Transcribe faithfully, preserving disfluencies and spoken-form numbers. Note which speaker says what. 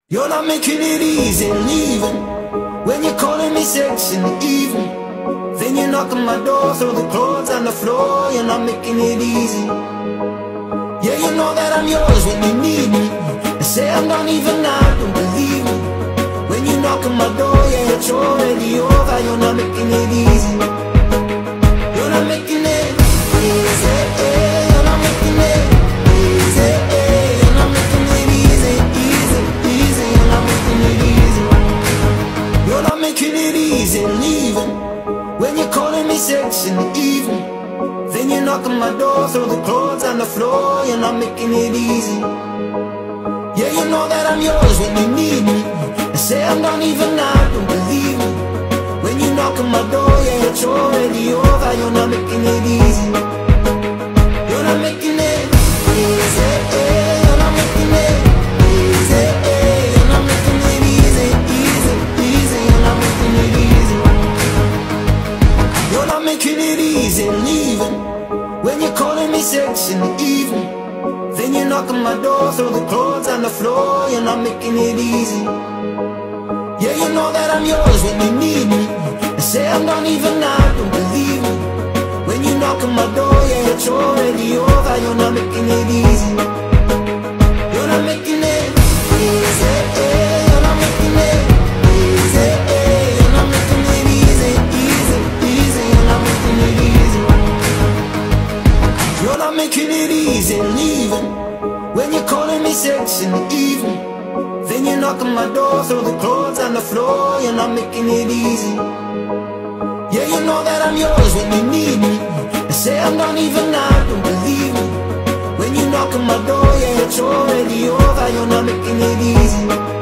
Speaker 1: You're not making it easy leaving when you're calling me sexy in the evening. Then you knock on my door, throw the clothes on the floor. You're not making it easy. Yeah, you know that I'm yours when you need me. I say I'm not even now, don't believe me. When you knock on my door, yeah, it's already over. You're not making it easy. You're not making it easy. You're not making it easy. You're not making it easy, easy, easy. You're not making it easy. You're not making it easy leaving when you're calling me sexy in the evening. Then you knock on my door, throw the clothes on the floor. You're not making it easy. Yeah, you know that I'm yours when you need me. I say I'm not even now, don't believe me. When you knock on my door, yeah, it's already over. You're not making it easy. You're not making it easy. You're not making it easy. You're not making it easy, easy, easy. You're not making it easy. You're not making it easy leaving when you're calling me sexy in the evening. Then you knock on my door, throw the clothes on the floor. You're not making it easy. Yeah, you know that I'm yours when you need me. I say I'm not even now, don't believe me. When you knock on my door, yeah, it's already over. You're not making it easy. You're not making it easy. You're not making it easy. You're not making it easy, easy, easy. You're not making it easy. You're not making it easy leaving when you're calling me sexy in the evening. Then you knock on my door, throw the clothes on the floor. You're not making it easy. Yeah, you know that I'm yours when you need me. I say I'm not even now, don't believe me. When you knock on my door, yeah, it's already over. You're not making it easy.